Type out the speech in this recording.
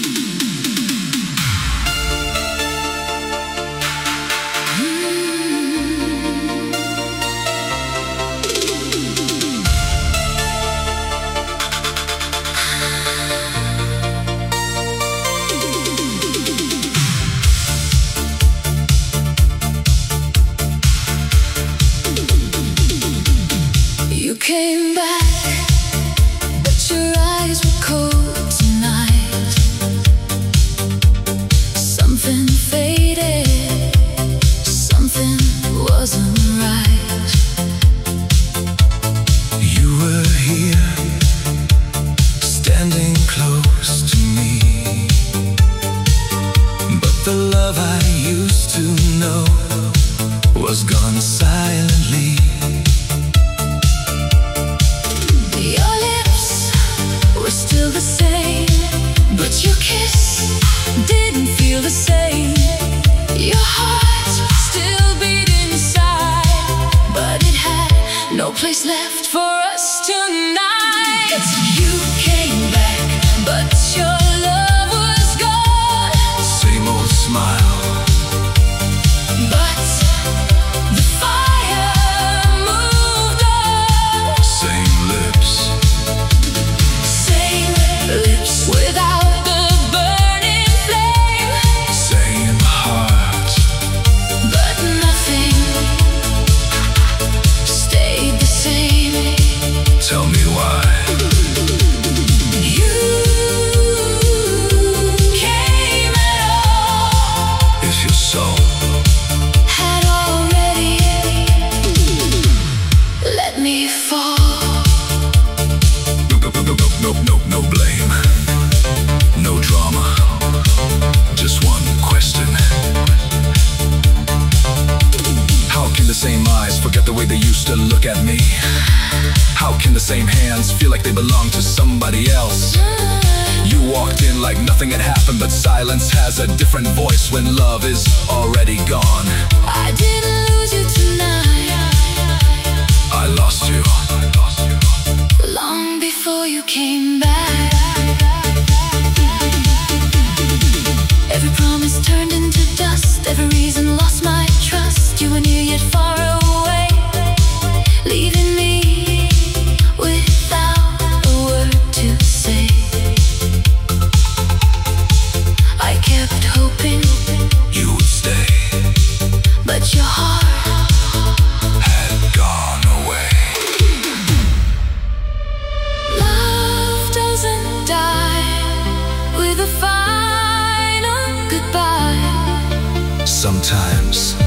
You came back, but your eyes were cold tonight. Something faded, something wasn't right. You were here, standing close to me, but the love I used to know was gone silently. Still the same, but your kiss didn't feel the same. Your heart still beat inside, but it had no place left for us tonight. You came back, but your love was gone. Same old smile, but the fire moved on. same lips, lips without the burning flame. same heart, But nothing stayed the same. tell me why. You came at all, If your soul had already let me fall. no blame, no drama, just one question. How can the same eyes forget the way they used to look at me? How can the same hands feel like they belong to somebody else? You walked in like nothing had happened, but silence has a different voice when love is already gone. I didn't lose you tonight, I lost you. long before you came back. Every promise turned into dust, every reason lost my trust. You were near yet far away, leaving me without a word to say. I kept hoping You would stay, but your heart had gone away. Love doesn't die with a final goodbye. Sometimes